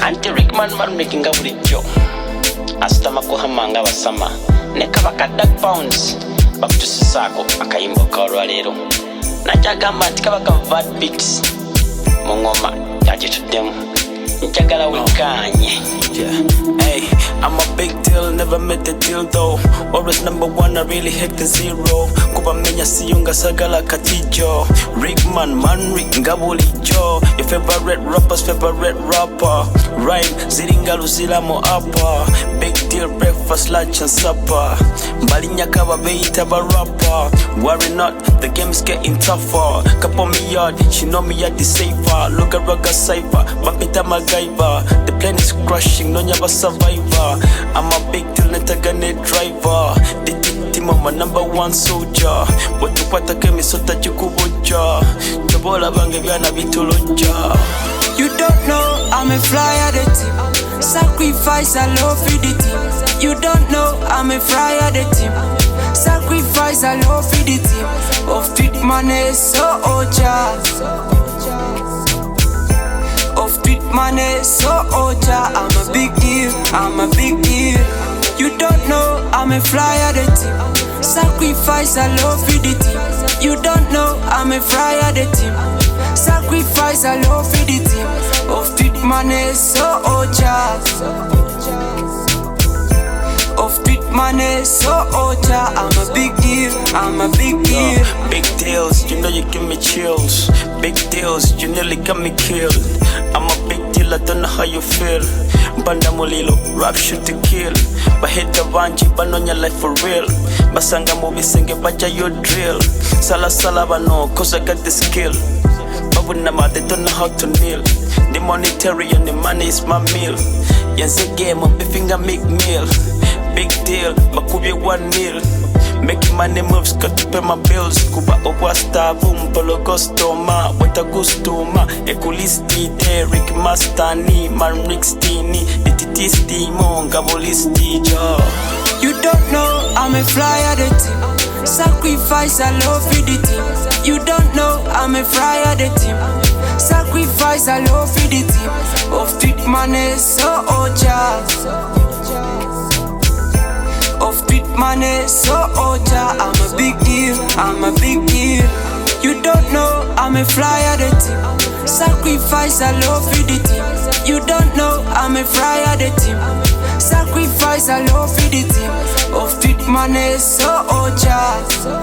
Anti Rickman making up with Joe. Astama kuhamanga basama. Nekabaka dark pounds. Back to Sisako, Akaimbo Koralero. Najagamba Tikabaka Vat Beats. Mongoma, Yaji to them. Njagala Wikanye. Hey, I'm a big deal, never met the deal though. Always number one, I really hit the zero. Kuba menya siyunga sagala katijo. Rickman, Manri, Ngabuli Joe. Your favorite rapper's favorite rapper. Rhyme, Ziringa Luzila mo upper. Big deal, breakfast, lunch and supper. Balinya kaba beita ba rapper. Worry not, the game's getting tougher. Kapo me yard, she know me at the safer. Look at Raga Cypher, Bapita Magaiva. The plane is crushing, no nyaba survivor. I'm a big deal, netagane driver. The team of my number one soldier. What to pata kemi sota jukuboja. Chobola bange vyana bitoloja. You don't know I'm a flyer the team. Sacrifice I love for the team. You don't know I'm a flyer the team. Sacrifice I love for the team. Of it money so oja. Of it money so oja. I'm a big deal, I'm a big deal. You don't know I'm a flyer the team. Sacrifice I love for the team. You don't know I'm a flyer the team. Sacrifice I love for the team. Of it money so oja. Of it money so oja. I'm a big deal, I'm a big deal. Big deals, you know you give me chills. Big deals, you nearly got me killed. I'm a big deal, I don't know how you feel. Banda mulilo, rap shoot to kill. But hit the banji, but on your life for real. Basanga movie sing baja your drill. Sala sala bano, cause I got the skill. Babunama, they don't know how to kneel. The monetary and the money is my meal. Yes, a game of beefing a make meal. Big deal, Makubi 1 mil. Making money moves, got to pay my bills. Kuba Obasta, boom, Pologostoma, Watagustoma, Eculisti, Derek, Mastani, Manrixtini, Etitistimo, Gabolisti, Joe. You don't know I'm a flyer the team. Sacrifice I love for the team. You don't know I'm a flyer the team. Sacrifice I love for the team. Of it money so oja. Of it money so oja. I'm a big deal, I'm a big deal. You don't know I'm a flyer the team. Sacrifice I love for the team. You don't know I'm a flyer the team. Sacrifice I love for the team. Of it money so oja.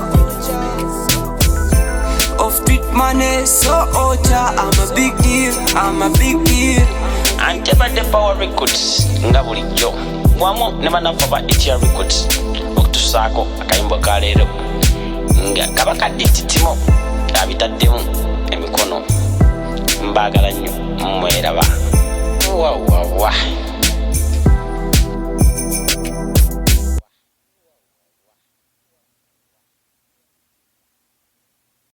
Of it money so oja. I'm a big deal, I'm a big deal. Anteba the power records. Ngabuli Joe. Wamo nema nafa Etia records. Okutusako Akaimbo Kalero. Nga kabaka dititimo. Abitaddemu emikono. Mbagala nnyo mmweraba. Wa.